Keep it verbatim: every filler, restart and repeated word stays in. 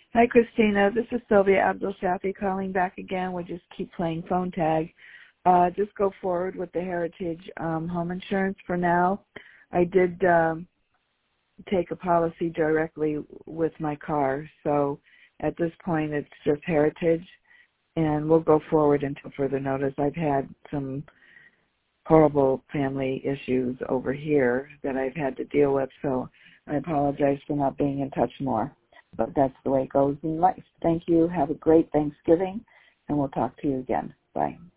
Hi, Christina. This is Sylvia Abdul-Shafi calling back again. We just keep playing phone tag. Uh, just go forward with the Heritage um, home insurance for now. I did um, take a policy directly with my car, so at this point it's just Heritage, and we'll go forward until further notice. I've had some horrible family issues over here that I've had to deal with, so I apologize for not being in touch more. But that's the way it goes in life. Thank you. Have a great Thanksgiving, and we'll talk to you again. Bye.